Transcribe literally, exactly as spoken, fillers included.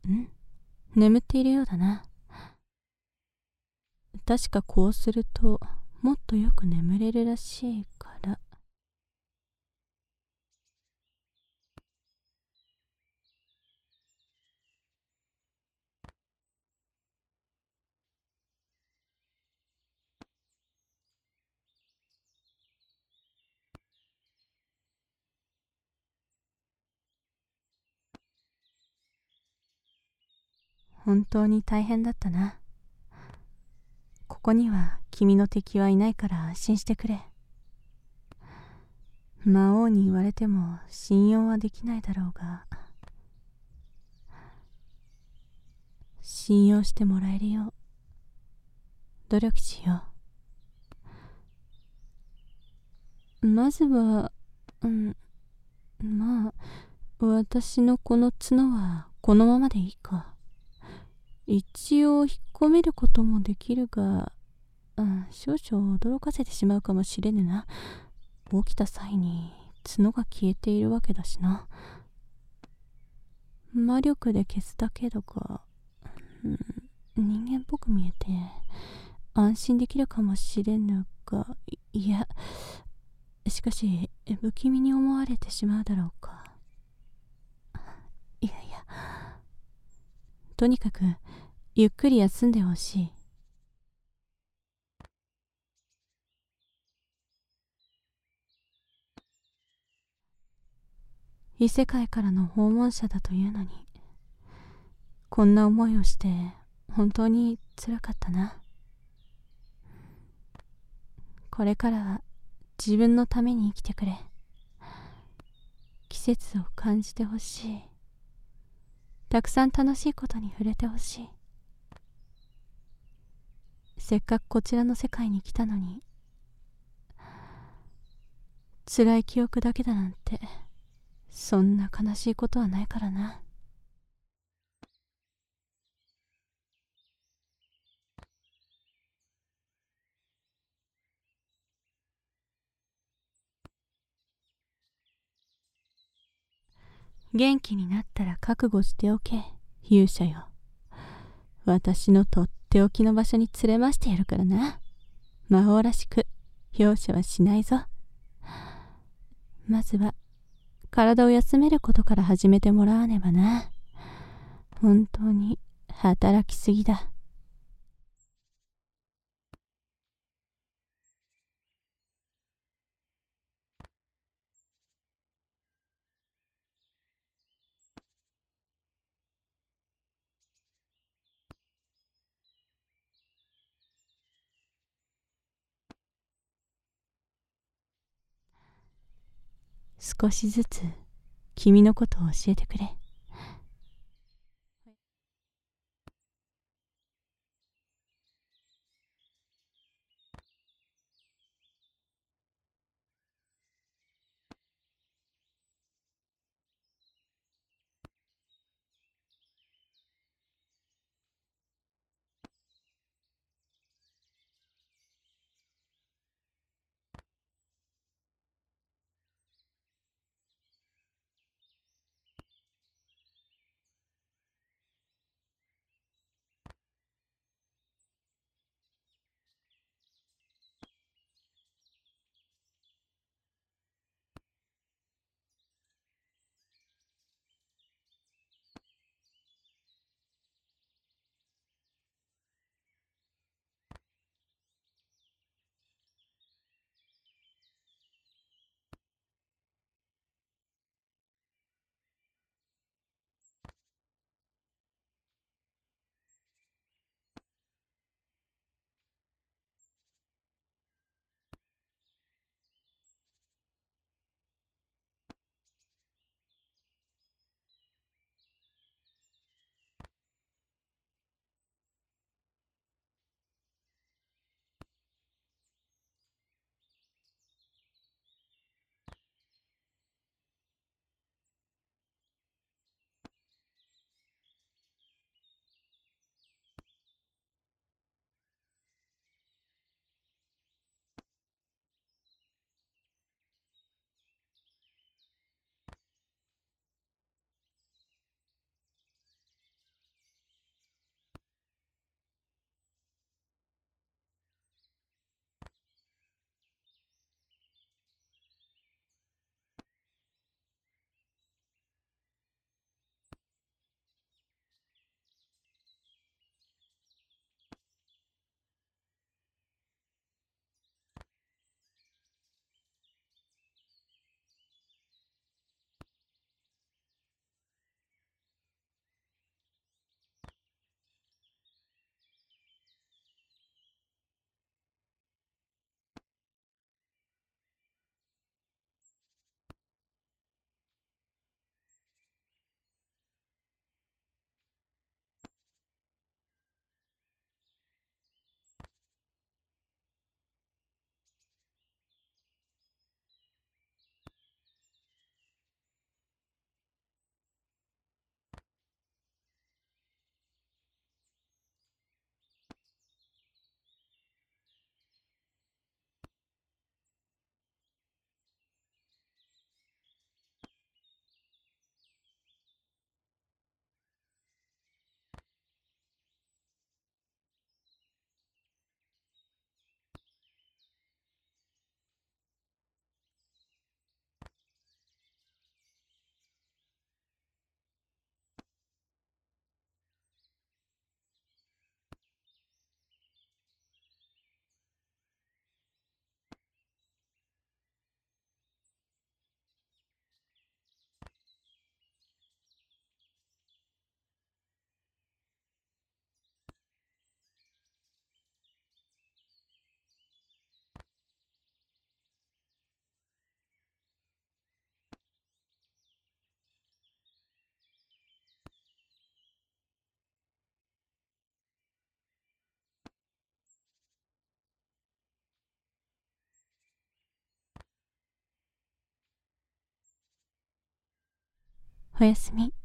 ん眠っているようだな。確かこうするともっとよく眠れるらしいから。本当に大変だったな。ここには君の敵はいないから安心してくれ。魔王に言われても信用はできないだろうが、信用してもらえるよう努力しよう。まずは、うん、まあ、私のこの角はこのままでいいか。一応引っ込めることもできるが、うん、少々驚かせてしまうかもしれぬな。起きた際に角が消えているわけだしな。魔力で消すだけだが、うん、人間っぽく見えて安心できるかもしれぬが、いいや、しかし不気味に思われてしまうだろうか。いやいや、とにかくゆっくり休んでほしい。異世界からの訪問者だというのに、こんな思いをして本当につらかったな。これからは自分のために生きてくれ。季節を感じてほしい。たくさん楽しいことに触れてほしい。せっかくこちらの世界に来たのに、辛い記憶だけだなんて、そんな悲しいことはないからな。元気になったら覚悟しておけ、勇者よ。私のとっておきの場所に連れましてやるからな。魔王らしく容赦はしないぞ。まずは体を休めることから始めてもらわねばな。本当に働きすぎだ。少しずつ君のことを教えてくれ。 おやすみ。